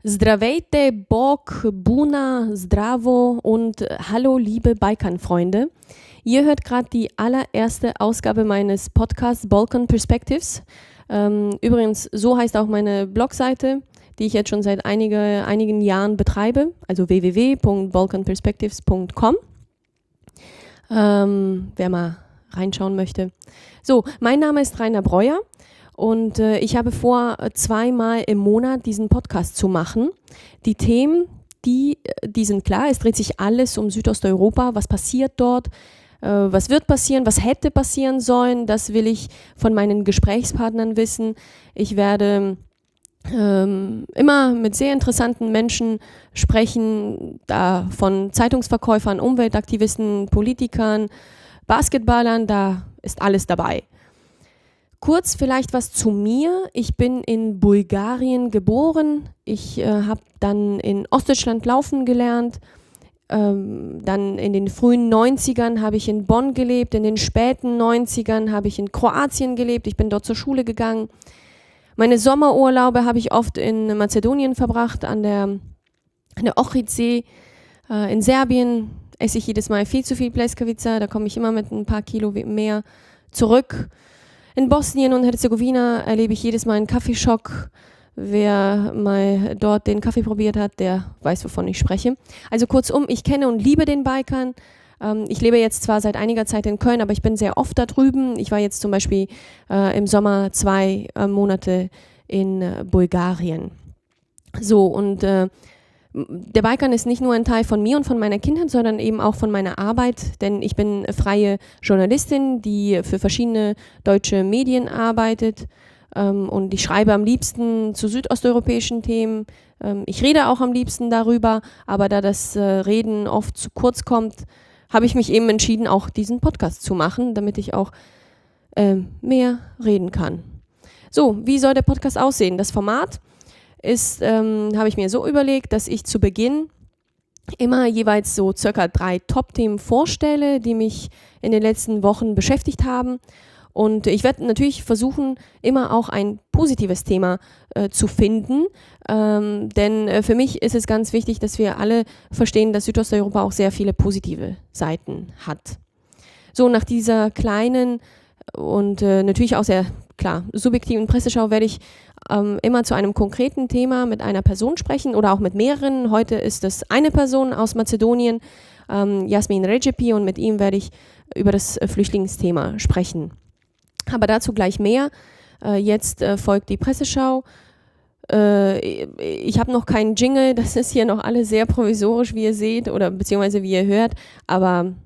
Zdravejte, Bog, Buna, Zdravo und hallo liebe Balkan-Freunde. Ihr hört gerade die allererste Ausgabe meines Podcasts Balkan Perspectives. Übrigens, so heißt auch meine Blogseite, die ich jetzt schon seit einigen Jahren betreibe, also www.balkanperspectives.com. Wer mal reinschauen möchte. So, mein Name ist Rainer Breuer. Und ich habe vor, 2-mal im Monat diesen Podcast zu machen. Die Themen, die sind klar. Es dreht sich alles um Südosteuropa. Was passiert dort? Was wird passieren? Was hätte passieren sollen? Das will ich von meinen Gesprächspartnern wissen. Ich werde immer mit sehr interessanten Menschen sprechen, da von Zeitungsverkäufern, Umweltaktivisten, Politikern, Basketballern, da ist alles dabei. Kurz vielleicht was zu mir. Ich bin in Bulgarien geboren. Ich habe dann in Ostdeutschland laufen gelernt. Dann in den frühen 90ern habe ich in Bonn gelebt. In den späten 90ern habe ich in Kroatien gelebt. Ich bin dort zur Schule gegangen. Meine Sommerurlaube habe ich oft in Mazedonien verbracht, an der Ohridsee. In Serbien esse ich jedes Mal viel zu viel Pleskavica. Da komme ich immer mit ein paar Kilo mehr zurück. In Bosnien und Herzegowina erlebe ich jedes Mal einen Kaffeeschock. Wer mal dort den Kaffee probiert hat, der weiß, wovon ich spreche. Also kurzum, ich kenne und liebe den Balkan. Ich lebe jetzt zwar seit einiger Zeit in Köln, aber ich bin sehr oft da drüben. Ich war jetzt zum Beispiel im Sommer 2 Monate in Bulgarien. So, und der Balkan ist nicht nur ein Teil von mir und von meiner Kindheit, sondern eben auch von meiner Arbeit, denn ich bin freie Journalistin, die für verschiedene deutsche Medien arbeitet, und ich schreibe am liebsten zu südosteuropäischen Themen. Ich rede auch am liebsten darüber, aber da das Reden oft zu kurz kommt, habe ich mich eben entschieden, auch diesen Podcast zu machen, damit ich auch mehr reden kann. So, wie soll der Podcast aussehen? Das Format ist, habe ich mir so überlegt, dass ich zu Beginn immer jeweils so circa 3 Top-Themen vorstelle, die mich in den letzten Wochen beschäftigt haben. Und ich werde natürlich versuchen, immer auch ein positives Thema zu finden, denn für mich ist es ganz wichtig, dass wir alle verstehen, dass Südosteuropa auch sehr viele positive Seiten hat. So, nach dieser kleinen und natürlich auch sehr klar subjektiven Presseschau werde ich immer zu einem konkreten Thema mit einer Person sprechen oder auch mit mehreren. Heute ist es eine Person aus Mazedonien, Jasmin Recepi, und mit ihm werde ich über das Flüchtlingsthema sprechen. Aber dazu gleich mehr. Jetzt folgt die Presseschau. Ich habe noch keinen Jingle, das ist hier noch alles sehr provisorisch, wie ihr seht, oder beziehungsweise wie ihr hört, aber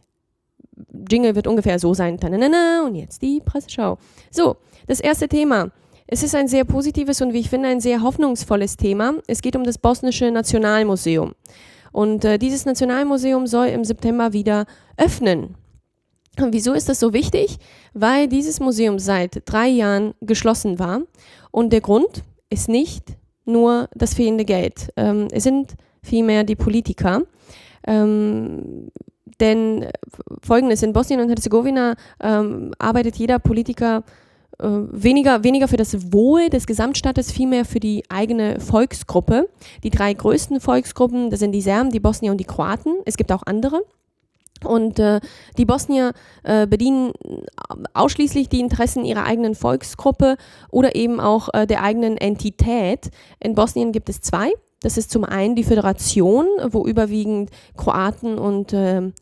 Jingle wird ungefähr so sein. Und jetzt die Presseschau. So, das erste Thema. Es ist ein sehr positives und wie ich finde ein sehr hoffnungsvolles Thema. Es geht um das Bosnische Nationalmuseum. Und dieses Nationalmuseum soll im September wieder öffnen. Und wieso ist das so wichtig? Weil dieses Museum seit 3 Jahren geschlossen war. Und der Grund ist nicht nur das fehlende Geld. Es sind vielmehr die Politiker. Denn Folgendes: In Bosnien und Herzegowina arbeitet jeder Politiker weniger für das Wohl des Gesamtstaates, vielmehr für die eigene Volksgruppe. Die 3 größten Volksgruppen, das sind die Serben, die Bosnier und die Kroaten. Es gibt auch andere. Und die Bosnier bedienen ausschließlich die Interessen ihrer eigenen Volksgruppe oder eben auch der eigenen Entität. In Bosnien gibt es 2. Das ist zum einen die Föderation, wo überwiegend Kroaten und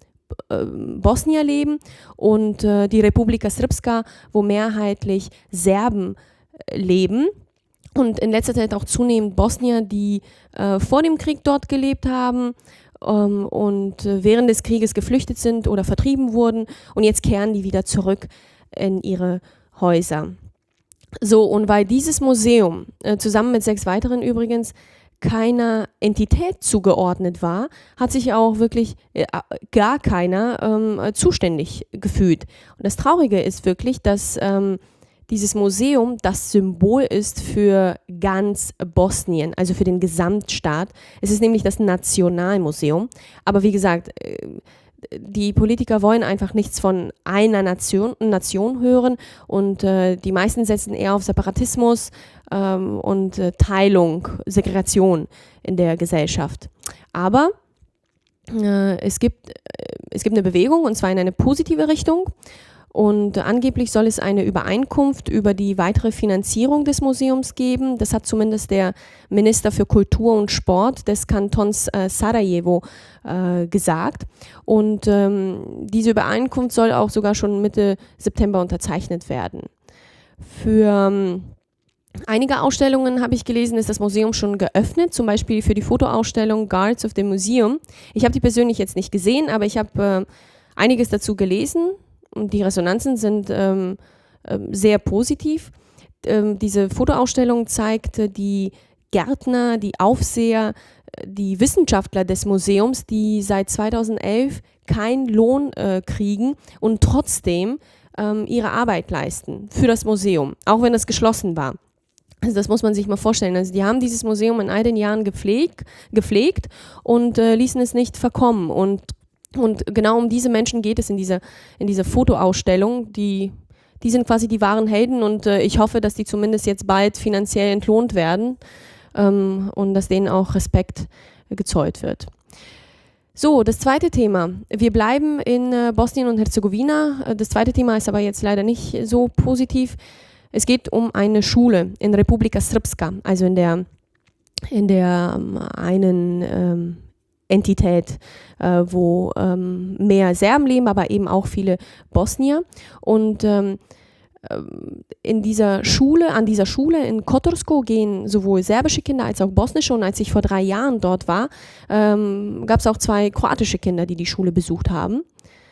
Bosnier leben, und die Republika Srpska, wo mehrheitlich Serben leben. Und in letzter Zeit auch zunehmend Bosnier, die vor dem Krieg dort gelebt haben und während des Krieges geflüchtet sind oder vertrieben wurden, und jetzt kehren die wieder zurück in ihre Häuser. So, und weil dieses Museum zusammen mit 6 weiteren übrigens keiner Entität zugeordnet war, hat sich auch wirklich gar keiner zuständig gefühlt. Und das Traurige ist wirklich, dass dieses Museum das Symbol ist für ganz Bosnien, also für den Gesamtstaat. Es ist nämlich das Nationalmuseum. Aber wie gesagt, die Politiker wollen einfach nichts von einer Nation hören und die meisten setzen eher auf Separatismus und Teilung, Segregation in der Gesellschaft. Aber es gibt eine Bewegung, und zwar in eine positive Richtung. Und angeblich soll es eine Übereinkunft über die weitere Finanzierung des Museums geben. Das hat zumindest der Minister für Kultur und Sport des Kantons Sarajevo gesagt. Und diese Übereinkunft soll auch sogar schon Mitte September unterzeichnet werden. Für einige Ausstellungen, habe ich gelesen, ist das Museum schon geöffnet, zum Beispiel für die Fotoausstellung Guards of the Museum. Ich habe die persönlich jetzt nicht gesehen, aber ich habe einiges dazu gelesen. Und die Resonanzen sind sehr positiv. Diese Fotoausstellung zeigt die Gärtner, die Aufseher, die Wissenschaftler des Museums, die seit 2011 keinen Lohn kriegen und trotzdem ihre Arbeit leisten für das Museum, auch wenn es geschlossen war. Also das muss man sich mal vorstellen. Also die haben dieses Museum in all den Jahren gepflegt und ließen es nicht verkommen. Und genau um diese Menschen geht es in dieser Fotoausstellung. Die sind quasi die wahren Helden und ich hoffe, dass die zumindest jetzt bald finanziell entlohnt werden und dass denen auch Respekt gezollt wird. So, das zweite Thema. Wir bleiben in Bosnien und Herzegowina. Das zweite Thema ist aber jetzt leider nicht so positiv. Es geht um eine Schule in Republika Srpska, also in der einen Entität, wo mehr Serben leben, aber eben auch viele Bosnier. Und an dieser Schule in Kotorsko gehen sowohl serbische Kinder als auch bosnische. Und als ich vor 3 Jahren dort war, gab es auch 2 kroatische Kinder, die die Schule besucht haben.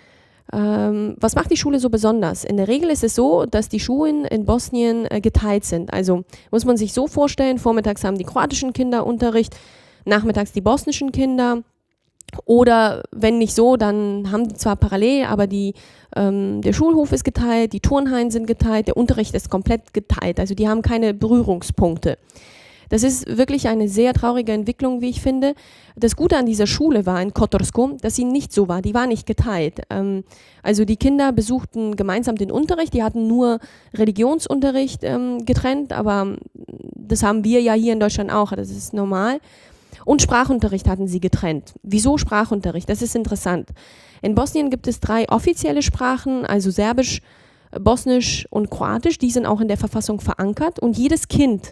Was macht die Schule so besonders? In der Regel ist es so, dass die Schulen in Bosnien geteilt sind. Also muss man sich so vorstellen, vormittags haben die kroatischen Kinder Unterricht, nachmittags die bosnischen Kinder. Oder wenn nicht so, dann haben die zwar parallel, aber der Schulhof ist geteilt, die Turnhallen sind geteilt, der Unterricht ist komplett geteilt. Also die haben keine Berührungspunkte. Das ist wirklich eine sehr traurige Entwicklung, wie ich finde. Das Gute an dieser Schule war in Kotorsko, dass sie nicht so war, die war nicht geteilt. Also die Kinder besuchten gemeinsam den Unterricht, die hatten nur Religionsunterricht getrennt, aber das haben wir ja hier in Deutschland auch, das ist normal. Und Sprachunterricht hatten sie getrennt. Wieso Sprachunterricht? Das ist interessant. In Bosnien gibt es 3 offizielle Sprachen, also Serbisch, Bosnisch und Kroatisch. Die sind auch in der Verfassung verankert. Und jedes Kind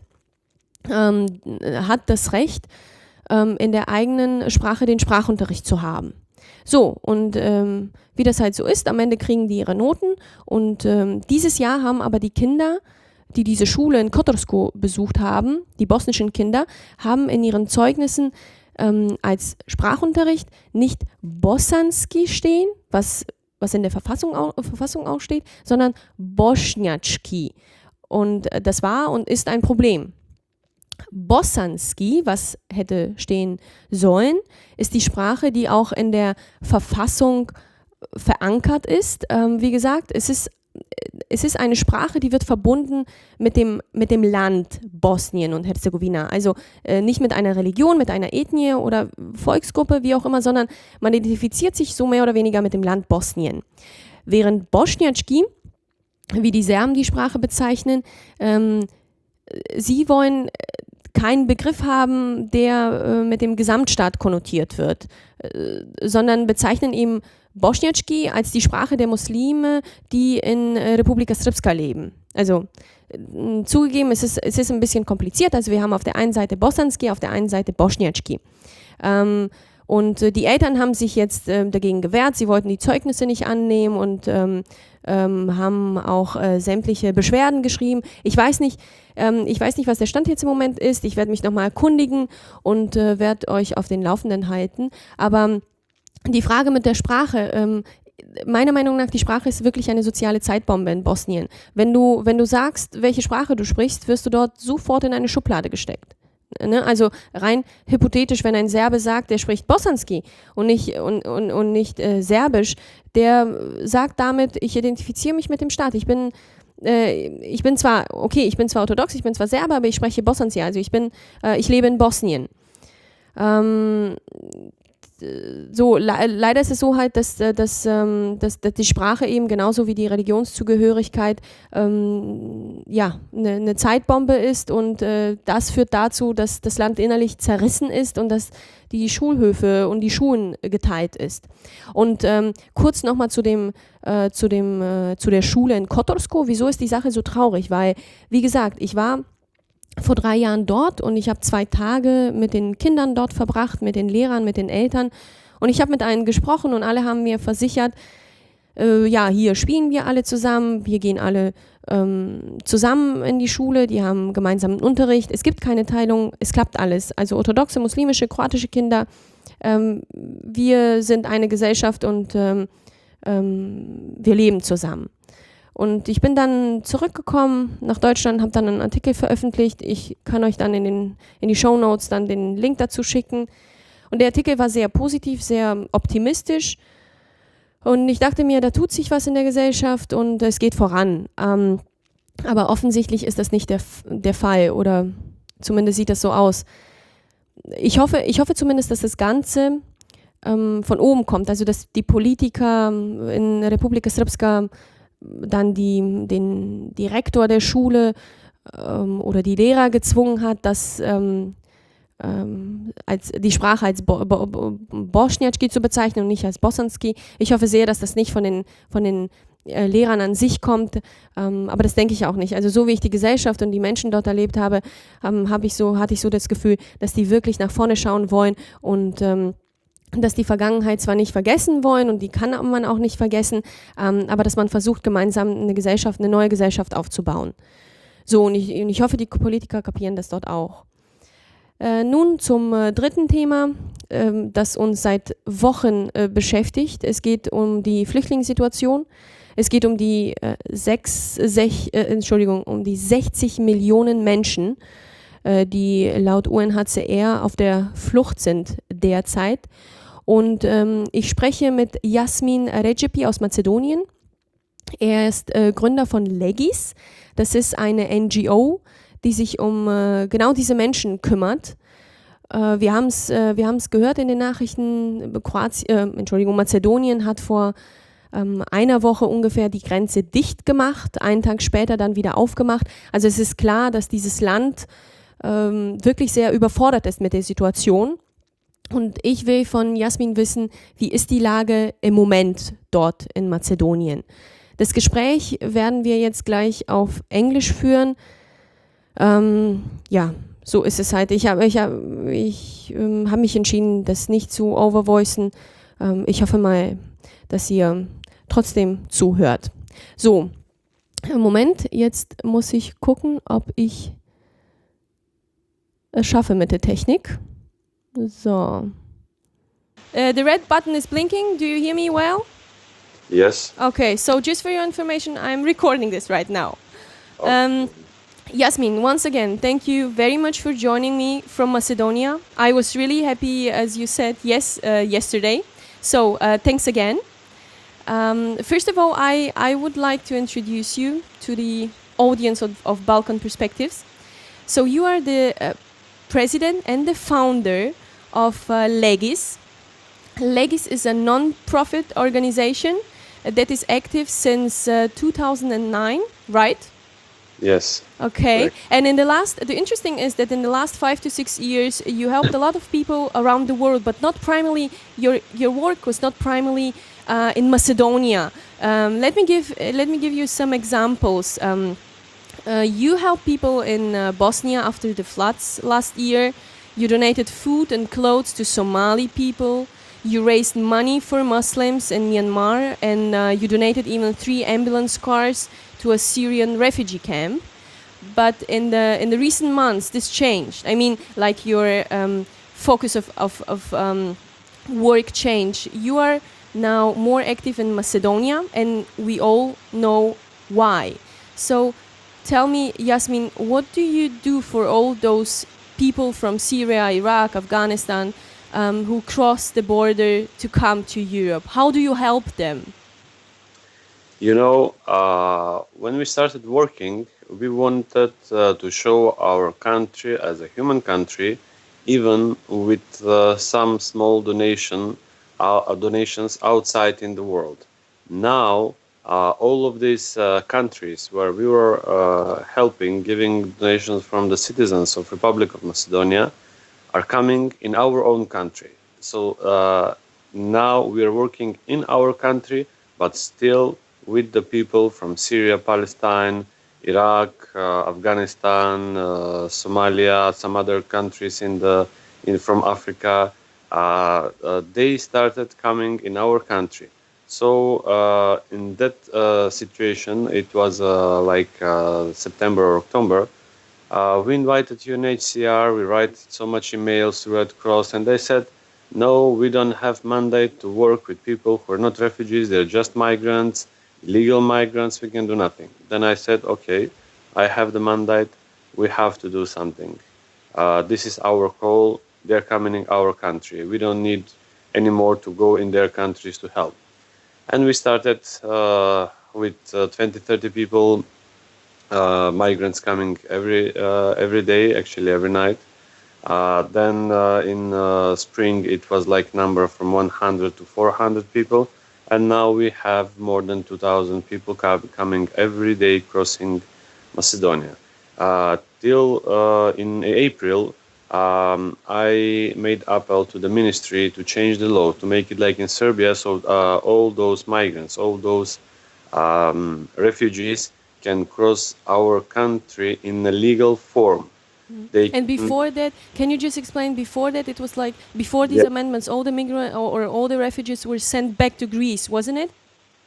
hat das Recht, in der eigenen Sprache den Sprachunterricht zu haben. So, und wie das halt so ist, am Ende kriegen die ihre Noten. Und dieses Jahr haben aber die Kinder, die diese Schule in Kotorsko besucht haben, die bosnischen Kinder, haben in ihren Zeugnissen als Sprachunterricht nicht Bosanski stehen, was in der Verfassung auch steht, sondern Bošnjački. Und das war und ist ein Problem. Bosanski, was hätte stehen sollen, ist die Sprache, die auch in der Verfassung verankert ist. Wie gesagt, es ist eine Sprache, die wird verbunden mit dem Land Bosnien und Herzegowina. Also nicht mit einer Religion, mit einer Ethnie oder Volksgruppe, wie auch immer, sondern man identifiziert sich so mehr oder weniger mit dem Land Bosnien. Während Bošnjački, wie die Serben die Sprache bezeichnen, sie wollen keinen Begriff haben, der mit dem Gesamtstaat konnotiert wird, sondern bezeichnen eben Bošnjački als die Sprache der Muslime, die in Republika Srpska leben. Also zugegeben, es ist ein bisschen kompliziert. Also wir haben auf der einen Seite Bosanski, auf der einen Seite Bošnjački. Und die Eltern haben sich jetzt dagegen gewehrt. Sie wollten die Zeugnisse nicht annehmen und haben auch sämtliche Beschwerden geschrieben. Ich weiß nicht, was der Stand jetzt im Moment ist. Ich werde mich nochmal erkundigen und werde euch auf den Laufenden halten. Aber die Frage mit der Sprache, meiner Meinung nach, die Sprache ist wirklich eine soziale Zeitbombe in Bosnien. Wenn du sagst, welche Sprache du sprichst, wirst du dort sofort in eine Schublade gesteckt. Ne? Also rein hypothetisch, wenn ein Serbe sagt, der spricht Bosanski und nicht Serbisch, der sagt damit, ich identifiziere mich mit dem Staat. Ich bin zwar orthodox, ich bin zwar Serbe, aber ich spreche Bosanski, also ich lebe in Bosnien. leider ist es so halt, dass die Sprache eben genauso wie die Religionszugehörigkeit eine Zeitbombe ist und das führt dazu, dass das Land innerlich zerrissen ist und dass die Schulhöfe und die Schulen geteilt ist. Und kurz nochmal zu der Schule in Kotorsko. Wieso ist die Sache so traurig? Weil, wie gesagt, ich war vor 3 Jahren dort und ich habe 2 Tage mit den Kindern dort verbracht, mit den Lehrern, mit den Eltern und ich habe mit allen gesprochen und alle haben mir versichert, hier spielen wir alle zusammen, wir gehen alle zusammen in die Schule, die haben gemeinsamen Unterricht, es gibt keine Teilung, es klappt alles. Also orthodoxe, muslimische, kroatische Kinder, wir sind eine Gesellschaft und wir leben zusammen. Und ich bin dann zurückgekommen nach Deutschland, habe dann einen Artikel veröffentlicht. Ich kann euch dann in die Shownotes dann den Link dazu schicken. Und der Artikel war sehr positiv, sehr optimistisch. Und ich dachte mir, da tut sich was in der Gesellschaft und es geht voran. Aber offensichtlich ist das nicht der Fall oder zumindest sieht das so aus. Ich hoffe zumindest, dass das Ganze von oben kommt. Also dass die Politiker in Republika Srpska dann den Direktor der Schule oder die Lehrer gezwungen hat, dass die Sprache als Bošnjački zu bezeichnen und nicht als Bosanski. Ich hoffe sehr, dass das nicht von den Lehrern an sich kommt, aber das denke ich auch nicht. Also so wie ich die Gesellschaft und die Menschen dort erlebt habe, hatte ich so das Gefühl, dass die wirklich nach vorne schauen wollen und dass die Vergangenheit zwar nicht vergessen wollen und die kann man auch nicht vergessen, aber dass man versucht, gemeinsam eine neue Gesellschaft aufzubauen. So, und ich hoffe, die Politiker kapieren das dort auch. Nun zum dritten Thema, das uns seit Wochen beschäftigt. Es geht um die Flüchtlingssituation. Es geht um die 60 Millionen Menschen, die laut UNHCR auf der Flucht sind derzeit. Und ich spreche mit Yasmin Recepi aus Mazedonien. Er ist Gründer von Legis. Das ist eine NGO, die sich um genau diese Menschen kümmert. Wir haben es gehört in den Nachrichten. Mazedonien hat vor einer Woche ungefähr die Grenze dicht gemacht, einen Tag später dann wieder aufgemacht. Also es ist klar, dass dieses Land wirklich sehr überfordert ist mit der Situation. Und ich will von Yasmin wissen, wie ist die Lage im Moment dort in Mazedonien? Das Gespräch werden wir jetzt gleich auf Englisch führen. So ist es halt. Ich habe mich entschieden, das nicht zu overvoicen. Ich hoffe mal, dass ihr trotzdem zuhört. So, Moment, jetzt muss ich gucken, ob ich es schaffe mit der Technik. So. The red button is blinking. Do you hear me well? Yes. Okay, so just for your information, I'm recording this right now. Yasmin, once again, thank you very much for joining me from Macedonia. I was really happy, as you said, yesterday. So thanks again. First of all, I would like to introduce you to the audience of Balkan Perspectives. So you are the president and the founder of Legis. Legis is a non-profit organization that is active since 2009, right? Yes. Okay. Correct. And the interesting is that in the last 5 to 6 years, you helped a lot of people around the world, but not primarily, your work was not primarily in Macedonia. Let me give you some examples. You helped people in Bosnia after the floods last year. You donated food and clothes to Somali people. You raised money for Muslims in Myanmar, and you donated even 3 ambulance cars to a Syrian refugee camp. But in the recent months, this changed. I mean, like your focus of work changed. You are now more active in Macedonia, and we all know why. So tell me, Yasmin, what do you do for all those people from Syria, Iraq, Afghanistan who cross the border to come to Europe? How do you help them? You know, when we started working, we wanted to show our country as a human country even with some small donations outside in the world. Now, all of these countries where we were helping, giving donations from the citizens of Republic of Macedonia, are coming in our own country. So now we are working in our country, but still with the people from Syria, Palestine, Iraq, Afghanistan, Somalia, some other countries from Africa. They started coming in our country. So in that situation, it was like September or October. We invited UNHCR, we write so much emails to Red Cross, and they said, no, we don't have mandate to work with people who are not refugees, they're just migrants, illegal migrants, we can do nothing. Then I said, okay, I have the mandate, we have to do something. This is our call, they're coming in our country. We don't need anymore to go in their countries to help. And we started with 20, 30 people, migrants coming every day, actually every night. Then in spring it was like number from 100 to 400 people, and now we have more than 2,000 people coming every day crossing Macedonia. Till in April, I made appeal to the ministry to change the law to make it like in Serbia, so all those migrants, all those refugees can cross our country in a legal form. They And can, before that, can you just explain? Before that, it was like before these yeah, amendments, all the migrant or all the refugees were sent back to Greece, wasn't it?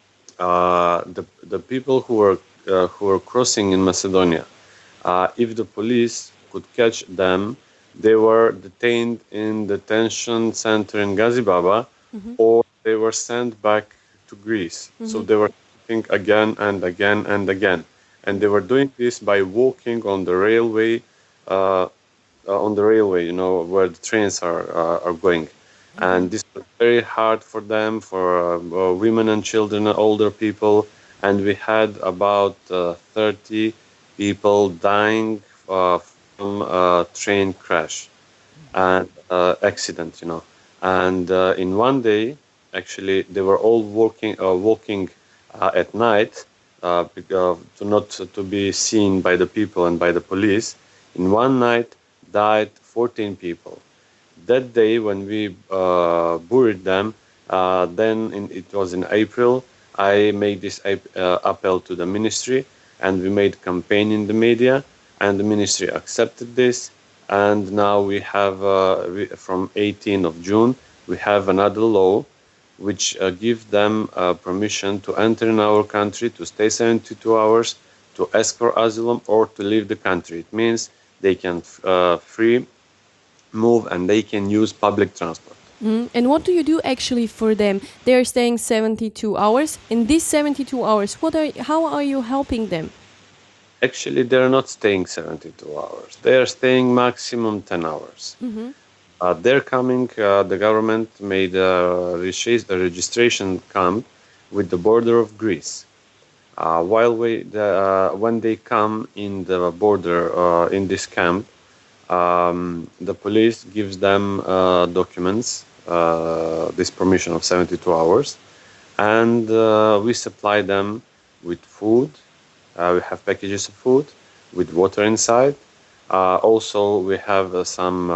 the people who were crossing in Macedonia, if the police could catch them, they were detained in detention center in Gazibaba, or they were sent back to Greece. So they were sitting again and again and again, and they were doing this by walking uh, on the railway, you know, where the trains are going. And this was very hard for them, for women and children, older people. And we had about 30 people dying from a train crash and accident, you know. And in one day, actually, they were all walking at night to not to be seen by the people and by the police. In one night, died 14 people. That day, when we buried them, it was in April. I made this appeal to the ministry, and we made campaign in the media, and the ministry accepted this. And now we have, from 18th of June, we have another law which gives them permission to enter in our country, to stay 72 hours, to ask for asylum, or to leave the country. It means they can free move and they can use public transport. And what do you do actually for them? They're staying 72 hours. In these 72 hours, how are you helping them? Actually, they're not staying 72 hours. They are staying maximum 10 hours. They're coming, the government made a registration camp with the border of Greece. When they come in the border in this camp, the police gives them documents, this permission of 72 hours, and we supply them with food. We have packages of food with water inside. Also, we have some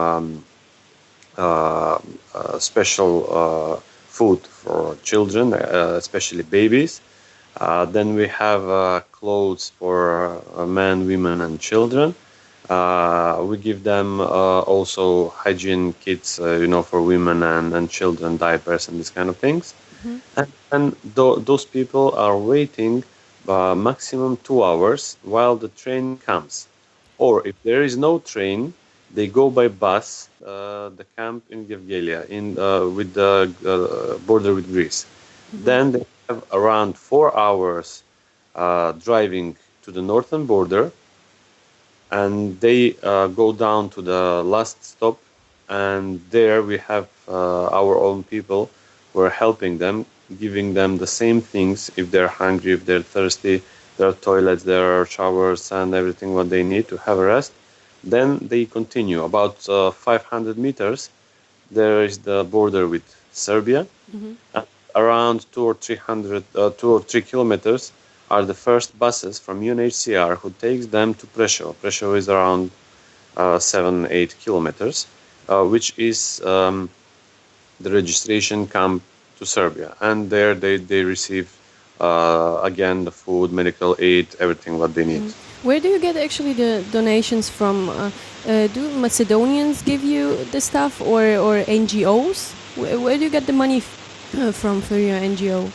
special food for children, especially babies. Then we have clothes for men, women, and children. We give them also hygiene kits, for women and children, diapers and these kind of things. And those people are waiting maximum 2 hours while the train comes. Or if there is no train, they go by bus, the camp in Gevgelia, with the border with Greece. Then they have around 4 hours driving to the northern border, and they go down to the last stop, and there we have our own people who are helping them, giving them the same things if they're hungry, if they're thirsty. There are toilets, there are showers and everything what they need to have a rest. Then they continue about 500 meters. There is the border with Serbia. Mm-hmm. And around 2 or 3 kilometers are the first buses from UNHCR who takes them to Prešov. Prešov is around 7-8 kilometers, which is the registration camp to Serbia. And there they receive again the food, medical aid, everything what they need. Where do you get actually the donations from? Do Macedonians give you the stuff, or NGOs? Where do you get the money from for your NGO?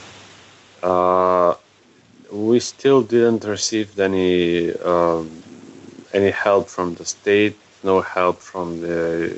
We still didn't receive any help from the state, no help from the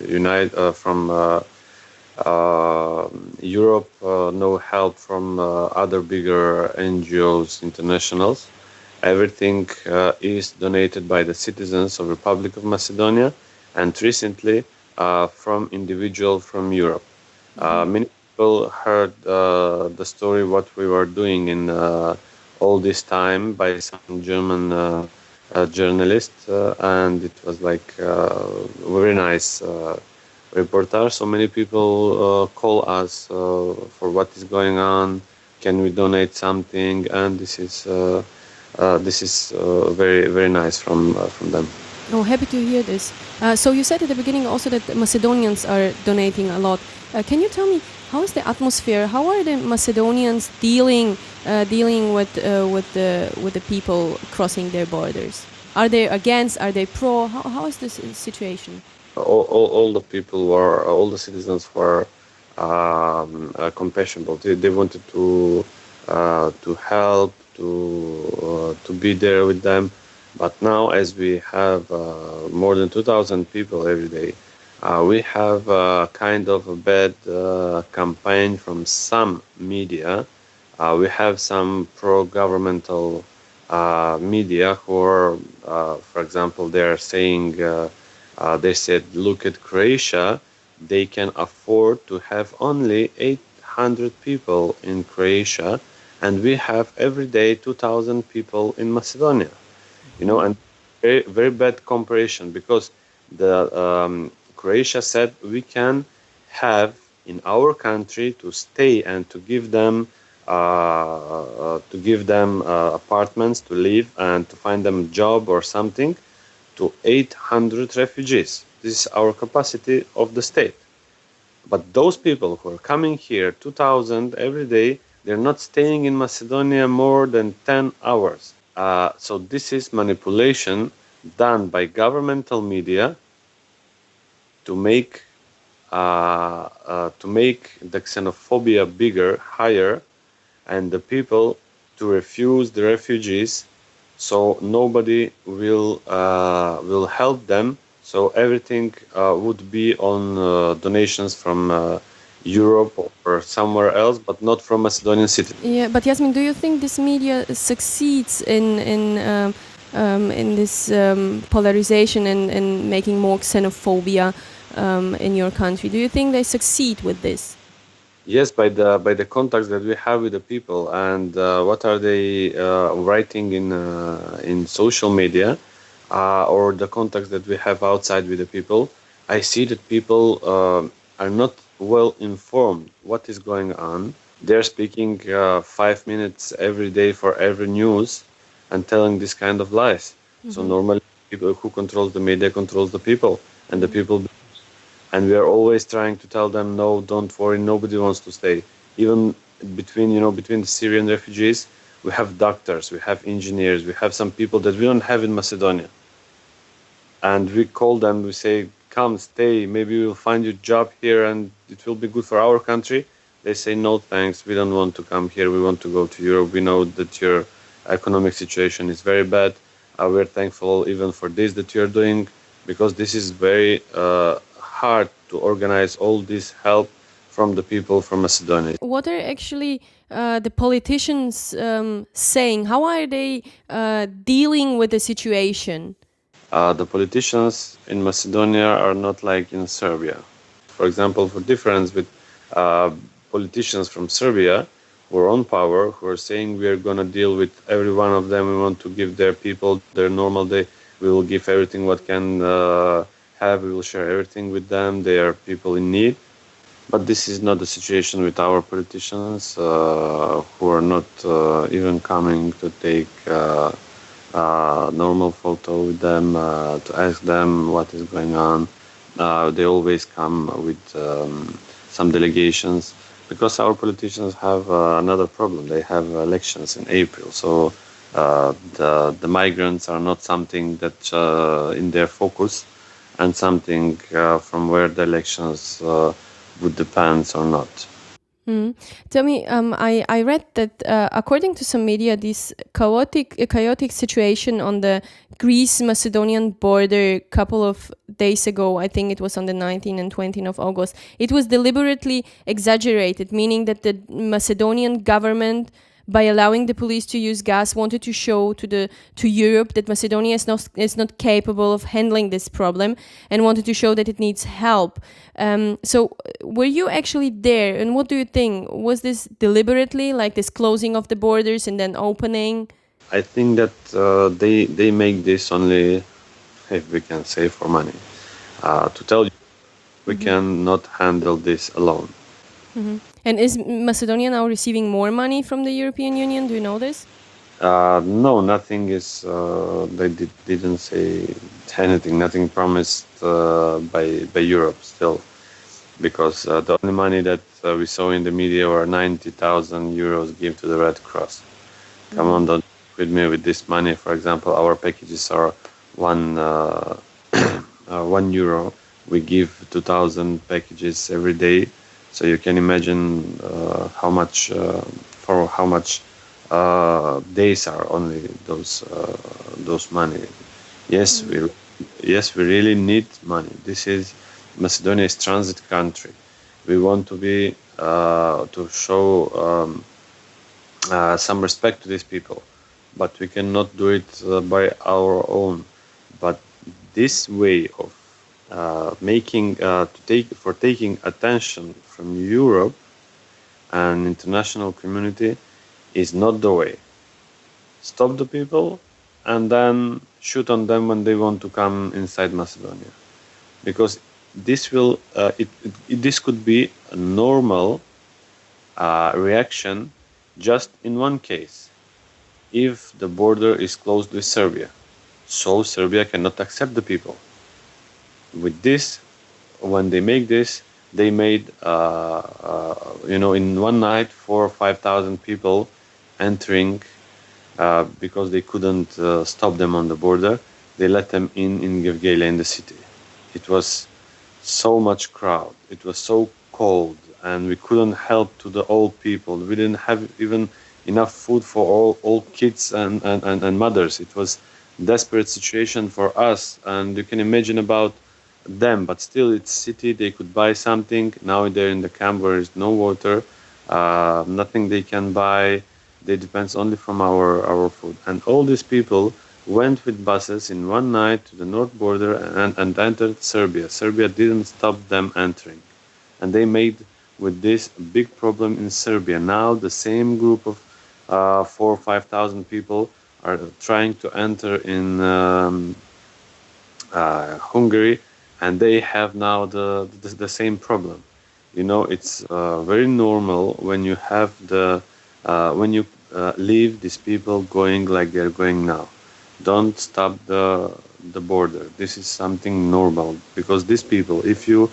Europe, no help from other bigger NGOs, internationals. Everything is donated by the citizens of Republic of Macedonia, and recently from individual from Europe. Many people heard the story what we were doing in all this time by some German journalist, and it was like very nice reportage. So many people call us for what is going on. Can we donate something? And this is very very nice from them. Oh, happy to hear this. So you said at the beginning also that the Macedonians are donating a lot. Can you tell me how is the atmosphere? How are the Macedonians dealing with the people crossing their borders? Are they against? Are they pro? How is this situation? All the people were, all the citizens were compassionate. They wanted to help, to be there with them. But now, as we have more than 2,000 people every day, we have kind of a bad campaign from some media. We have some pro-governmental media who are, for example, they are saying, they said, look at Croatia, they can afford to have only 800 people in Croatia, and we have every day 2,000 people in Macedonia. And very, very bad comparison, because the Croatia said we can have in our country to stay and to give them apartments to live and to find them a job or something to 800 refugees. This is our capacity of the state. But those people who are coming here, 2,000 every day, they're not staying in Macedonia more than 10 hours. So this is manipulation done by governmental media to make the xenophobia bigger, higher, and the people to refuse the refugees. So nobody will help them. So everything would be on donations from Europe or somewhere else, but not from Macedonian citizens. Yeah, but Yasmin, do you think this media succeeds in this polarization and making more xenophobia in your country? Do you think they succeed with this? Yes, by the contacts that we have with the people, and what are they writing in social media, or the contacts that we have outside with the people, I see that people are not well informed what is going on. They're speaking 5 minutes every day for every news and telling this kind of lies. So normally, people who controls the media controls the people, and the people. And we are always trying to tell them, no, don't worry, nobody wants to stay. Even between the Syrian refugees, we have doctors, we have engineers, we have some people that we don't have in Macedonia. And we call them, we say, come, stay, maybe we'll find you a job here and it will be good for our country. They say, no, thanks, we don't want to come here, we want to go to Europe. We know that your economic situation is very bad. We're thankful even for this that you're doing, because this is very hard to organize all this help from the people from Macedonia. What are actually the politicians saying? How are they dealing with the situation? The politicians in Macedonia are not like in Serbia. For example, for difference with politicians from Serbia who are on power, who are saying we are going to deal with every one of them, we want to give their people their normal day. We will give everything what can have. We will share everything with them. They are people in need. But this is not the situation with our politicians who are not even coming to take normal photo with them, to ask them what is going on. They always come with some delegations because our politicians have another problem. They have elections in April, so the migrants are not something that in their focus, and something from where the elections would depend or not. Tell me, I read that according to some media, this chaotic situation on the Greece-Macedonian border a couple of days ago, I think it was on the 19th and 20th of August, it was deliberately exaggerated, meaning that the Macedonian government, by allowing the police to use gas, wanted to show to Europe that Macedonia is not capable of handling this problem, and wanted to show that it needs help. So, were you actually there, and what do you think? Was this deliberately, like this closing of the borders and then opening? I think that they make this only, if we can say, for money. To tell you, we cannot handle this alone. And is Macedonia now receiving more money from the European Union? Do you know this? No, nothing is. Didn't say anything. Nothing promised by Europe still, because the only money that we saw in the media were 90,000 euros given to the Red Cross. Come on, don't with me with this money. For example, our packages are one €1. We give 2,000 packages every day, so you can imagine how much for how much days are only those money. Yes, we really need money. This is Macedonia's transit country. We want to be to show some respect to these people, but we cannot do it by our own. But this way of taking attention from Europe and international community is not the way. Stop the people and then shoot on them when they want to come inside Macedonia, because this will this could be a normal reaction just in one case, if the border is closed with Serbia, so Serbia cannot accept the people. With this, when they make this, they made in one night 4,000 or 5,000 people entering because they couldn't stop them on the border. They let them in Gevgelija, in the city. It was so much crowd. It was so cold, and we couldn't help to the old people. We didn't have even enough food for all kids and mothers. It was desperate situation for us, and you can imagine about them. But still, it's city. They could buy something. Now they're in the camp where there's no water, nothing they can buy. They depends only from our food. And all these people went with buses in one night to the north border and entered Serbia. Serbia didn't stop them entering, and they made with this a big problem in Serbia. Now the same group of 4,000 or 5,000 people are trying to enter in Hungary, and they have now the same problem. It's very normal when you have when you leave these people going like they're going now. Don't stop the border. This is something normal, because these people, if you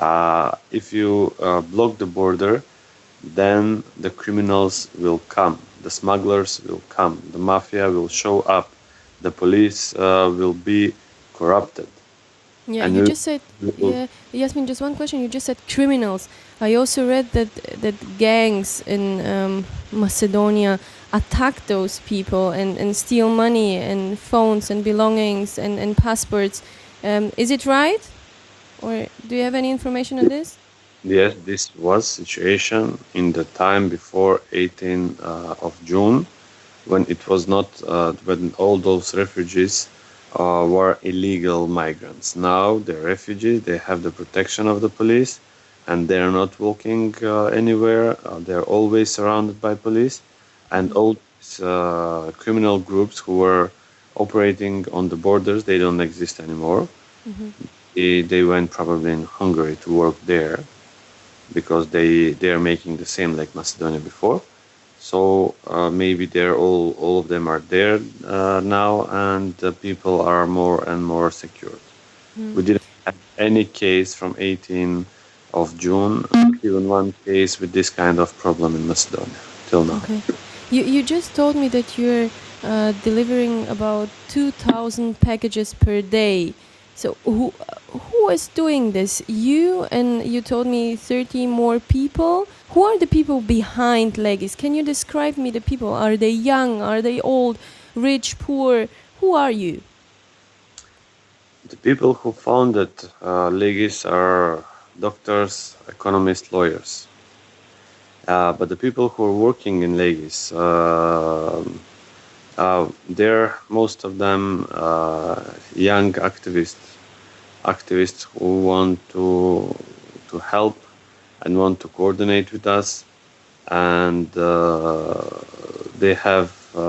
block the border, then the criminals will come, the smugglers will come, the mafia will show up, the police will be corrupted. Yeah, And you just said, yeah, Yasmin, just one question. You just said criminals. I also read that gangs in Macedonia attack those people and steal money and phones and belongings and passports. Is it right? Or do you have any information on this? Yes, this was situation in the time before 18th of June, when it was not when all those refugees were illegal migrants. Now they're refugees. They have the protection of the police, and they are not walking anywhere. They're always surrounded by police, and all these criminal groups who were operating on the borders. They don't exist anymore. They went probably in Hungary to work there because they are making the same like Macedonia before. So maybe they're all of them are there now, and the people are more and more secure. We didn't have any case from 18 of June, not even one case with this kind of problem in Macedonia till now. Okay. You just told me that you're delivering about 2,000 packages per day. So who is doing this? You, and you told me 30 more people. Who are the people behind Legis? Can you describe me the people? Are they young? Are they old? Rich? Poor? Who are you? The people who founded Legis are doctors, economists, lawyers. But the people who are working in Legis, they're most of them young activists who want to help and want to coordinate with us, and they have.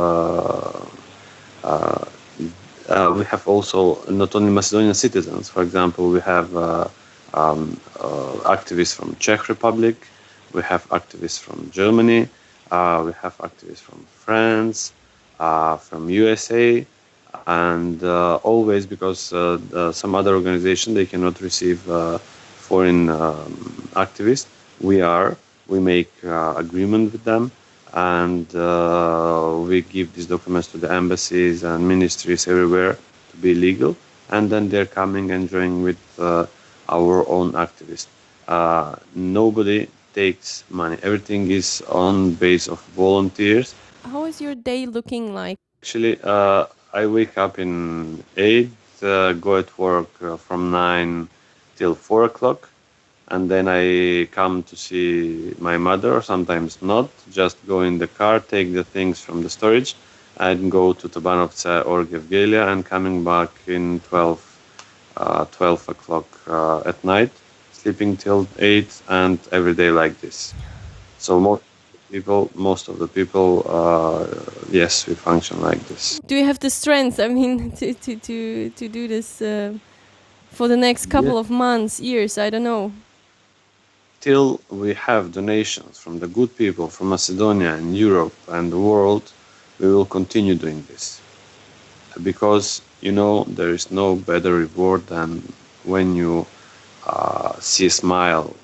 We have also not only Macedonian citizens. For example, we have activists from Czech Republic, we have activists from Germany, we have activists from France, from USA, and always because some other organization they cannot receive foreign activists. We make agreement with them, and we give these documents to the embassies and ministries everywhere to be legal, and then they're coming and joining with our own activists. Nobody takes money. Everything is on base of volunteers. How is your day looking like? Actually, I wake up in 8, go at work from 9 till 4 o'clock, and then I come to see my mother, sometimes not, just go in the car, take the things from the storage, and go to Tabanovce or Gevgelia, and coming back in 12 o'clock at night, sleeping till 8, and every day like this. So most of the people, yes, we function like this. Do you have the strength, I mean, to do this for the next couple of months, years? I don't know. Till we have donations from the good people from Macedonia and Europe and the world, we will continue doing this. Because, there is no better reward than when you see a smile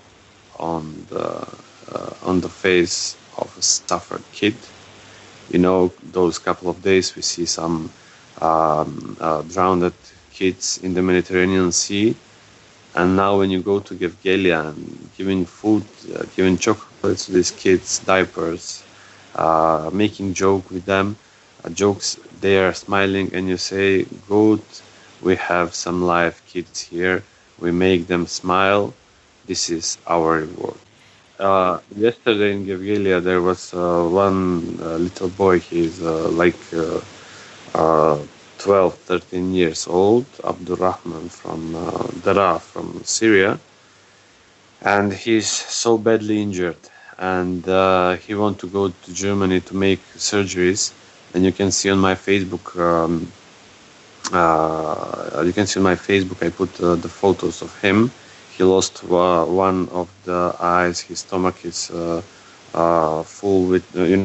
on the face of a suffered kid. Those couple of days we see some drowned kids in the Mediterranean Sea. And now when you go to Gevgelia and giving food, giving chocolates to these kids, diapers, making joke with them, jokes, they are smiling, and you say, good, we have some live kids here. We make them smile. This is our reward. Yesterday in Gevgelia, there was one little boy. He's uh, 12, 13 years old, Abdurrahman from Dara, from Syria. And he's so badly injured. And he wants to go to Germany to make surgeries. And you can see on my Facebook, I put the photos of him. He lost one of the eyes. His stomach is full with,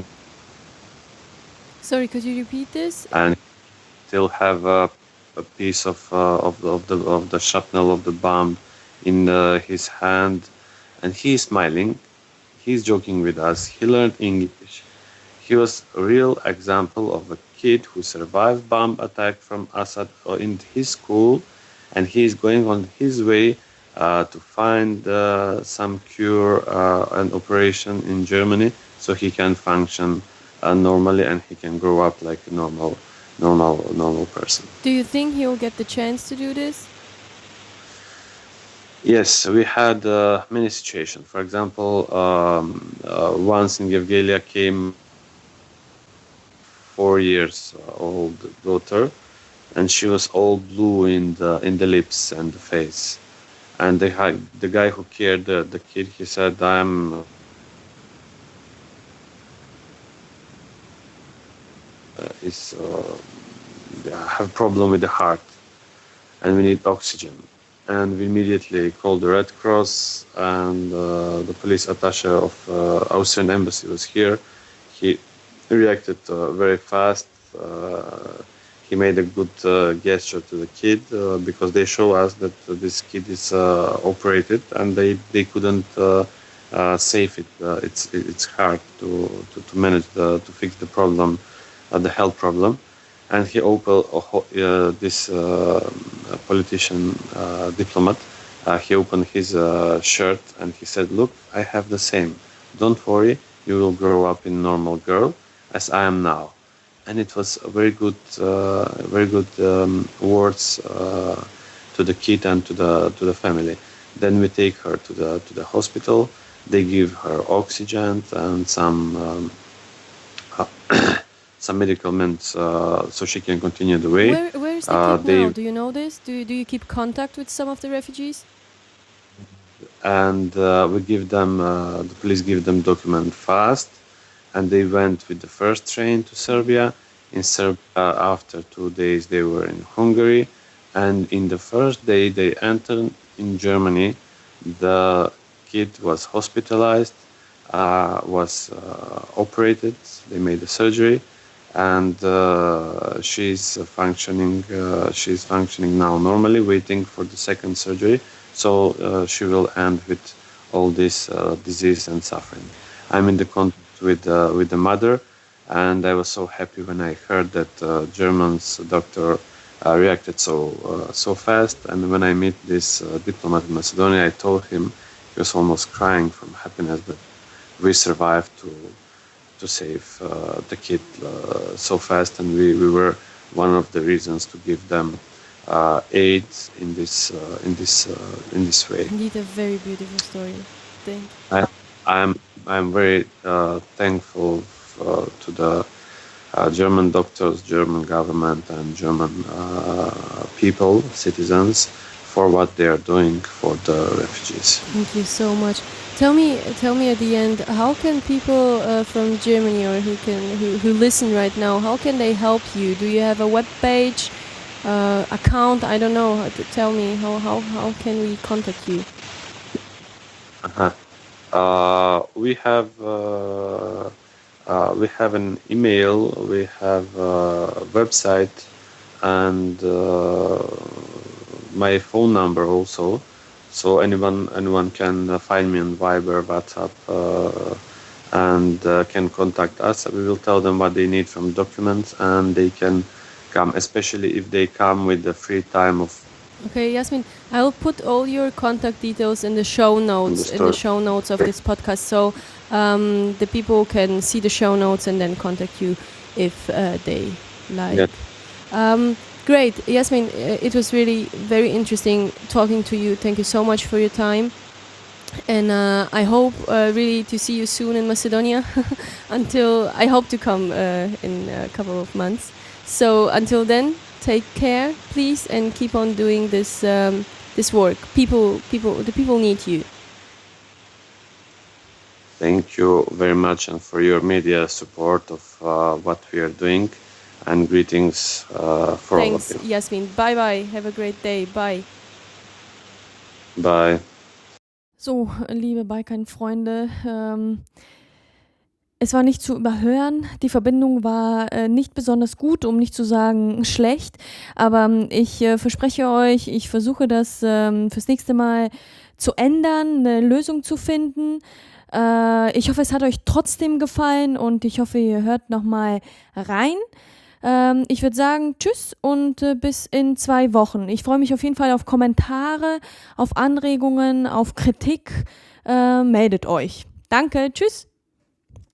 Sorry, could you repeat this? and still have a piece of the shrapnel of the bomb in his hand, and he's smiling. He's joking with us. He learned English. He was a real example of a kid who survived bomb attack from Assad in his school, and he's going on his way to find some cure and operation in Germany, so he can function normally and he can grow up like a normal person. Do you think he'll get the chance to do this? Yes, we had many situations. For example, once in Gevgelia came 4 years old daughter, and she was all blue in the lips and the face. And the guy who cared the kid, he said, "I'm is have problem with the heart, and we need oxygen. And we immediately called the Red Cross, and the police attaché of Austrian embassy was here. He reacted very fast. He made a good gesture to the kid because they show us that this kid is operated and they couldn't save it. It's hard to manage to fix the problem, the health problem. And he opened this politician diplomat. He opened his shirt and he said, "Look, I have the same. Don't worry, you will grow up in normal girl as I am now." And it was a very good words to the kid and to the family. Then we take her to the hospital. They give her oxygen and some medicaments so she can continue the way. Where is the kid now? Do you know this? Do you keep contact with some of the refugees? And we give them the police give them document fast, and they went with the first train to Serbia. In Serbia, after 2 days, they were in Hungary, and in the first day they entered in Germany. The kid was hospitalized, was operated. They made a surgery, and she's functioning now normally, waiting for the second surgery. So she will end with all this disease and suffering. I'm in the contact with the mother, and I was so happy when I heard that German's doctor reacted so fast. And when I meet this diplomat in Macedonia, I told him, he was almost crying from happiness that we survived to save the kid so fast, and we were one of the reasons to give them aid in this way. Indeed, a very beautiful story. Thank you. I'm very thankful to the German doctors, German government, and German people, citizens, for what they are doing for the refugees. Thank you so much. Tell me at the end, how can people from Germany or who listen right now, how can they help you? Do you have a web page, account? I don't know. Tell me how can we contact you? We have an email, we have a website, and my phone number also. So anyone can find me on Viber, WhatsApp, and can contact us. We will tell them what they need from documents, and they can come, especially if they come with the free time of. Okay, Yasmin, I'll put all your contact details in the show notes of this podcast, so the people can see the show notes and then contact you if they like. Yes. Great, Yasmin, it was really very interesting talking to you. Thank you so much for your time, and I hope really to see you soon in Macedonia. I hope to come in a couple of months. So until then, take care, please, and keep on doing this work. The people need you. Thank you very much, and for your media support of what we are doing. And greetings for all of you. Thanks, Yasmin. Bye. Have a great day. Bye. Bye. So, liebe Balkan-Freunde, es war nicht zu überhören. Die Verbindung war nicht besonders gut, um nicht zu sagen schlecht. Aber ich verspreche euch, ich versuche das fürs nächste Mal zu ändern, eine Lösung zu finden. Ich hoffe, es hat euch trotzdem gefallen und ich hoffe, ihr hört nochmal rein. Ich würde sagen, tschüss und bis in 2 Wochen. Ich freue mich auf jeden Fall auf Kommentare, auf Anregungen, auf Kritik. Meldet euch. Danke, tschüss.